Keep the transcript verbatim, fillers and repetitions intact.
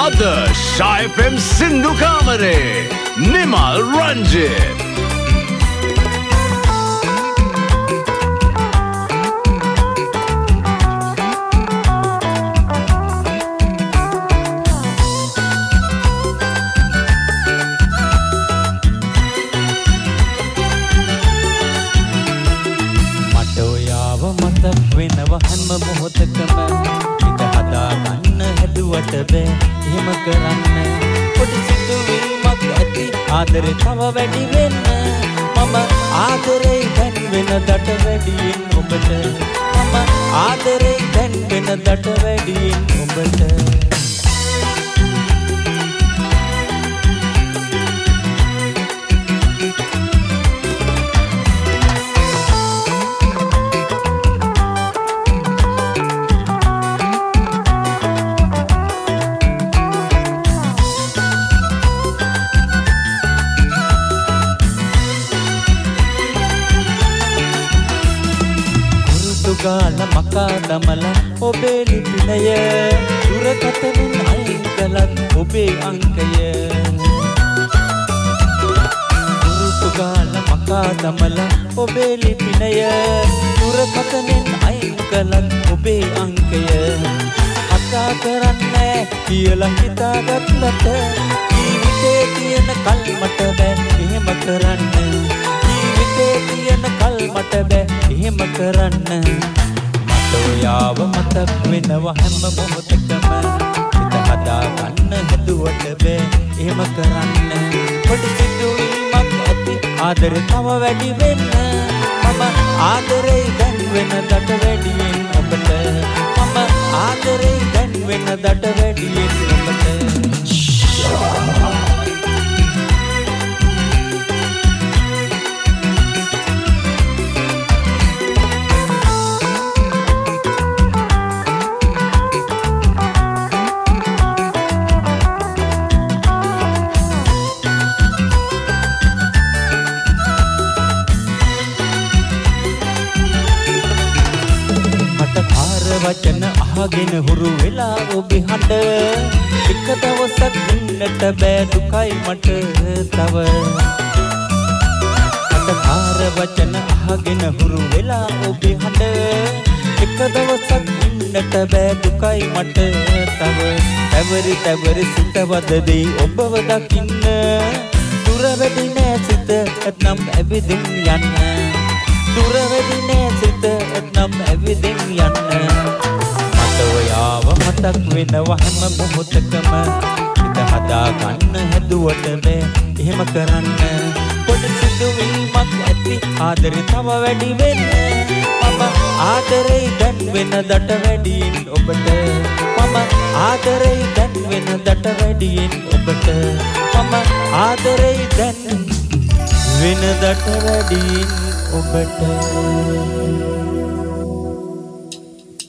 Ada Shy F M Sindhu Kamare Nimal Ranjit වෙනව හැම මොහොතකම හිත හදා ගන්න හැදුවට බෑ එහෙම කරන්න පොඩි සිතුවීමක් ඇති ආදරේ තව වැඩි වෙන්න මම ආදරේ දැන් වෙනදට වැඩියෙන් ඔබට මම ආදරේ දැන් වෙනදට වැඩියෙන් ඔබට ගාල මකා දමල ඔබේ ලිපිනය දුරකථනෙන් අයින් කළත් ඔබේ අංකය දුරුතු ගාල මකා දමල ඔබේ ලිපිනය දුරකථනෙන් අයින් කළත් ඔබේ අංකය කතා කරන්නේ කියලා හිතාගත්තට ජීවිතේ තියෙන කල් මට බෑ එහෙම කරන්න ජීවිතේ තියෙන කල් මට බෑ එහෙම කරන්න මට ඔයාව මතක් වෙනව හැම මොහොතකම හිත හදා ගන්න හැදුවට බෑ එහෙම කරන්න පොඩි සිතුවීමක් ඇති ආදරේ තව වැඩි වෙන්න මම ආදරේ දැන් වෙනදට වැඩියෙන් ඔබට මම ආදරේ දැන් වෙනදට වැඩියෙන් ඔබට වචන අහගෙන හුරු වෙලා ඔබේ හඬ එක දවසක් ඉන්නට බෑ දුකයි මට තව අතකාර වචන අහගෙන හුරු වෙලා ඔබේ හඬ එක දවසක් ඉන්නට බෑ දුකයි මට තව තවරි තවරි සිතවද දෙයි ඔබව දකින්න දුර වැඩි නෑ සිත එත්නම් ඇවිදින් යන්න දුර වැඩි නෑ සිත එත්නම් ඇවිදින් යන්න මට ඔයාව මතක් වෙනව හැම මොහොතකම හිත හදා ගන්න හැදුවට බෑ එහෙම කරන්න පොඩි සිතුවීමක් ඇති ආදරේ තව වැඩි වෙන්න මම ආදරේ දැන් වෙනදට වැඩියෙන් ඔබට මම ආදරේ දැන් වෙනදට වැඩියෙන් ඔබට මම ආදරේ දැන් වෙනදට වැඩියෙන් ඔබට